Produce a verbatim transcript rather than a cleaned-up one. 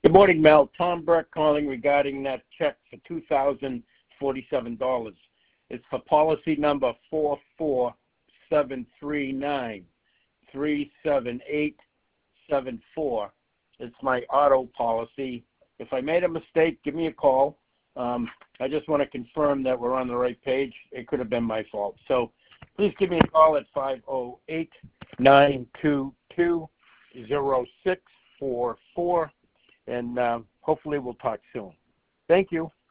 Good morning, Mel. Tom Burke calling regarding that check for two thousand forty-seven dollars. It's for policy number four four seven three nine three seven eight seven four. It's my auto policy. If I made a mistake, give me a call. Um, I just want to confirm that we're on the right page. It could have been my fault. So please give me a call at five oh eight, nine two two, oh six four four, and uh, hopefully we'll talk soon. Thank you.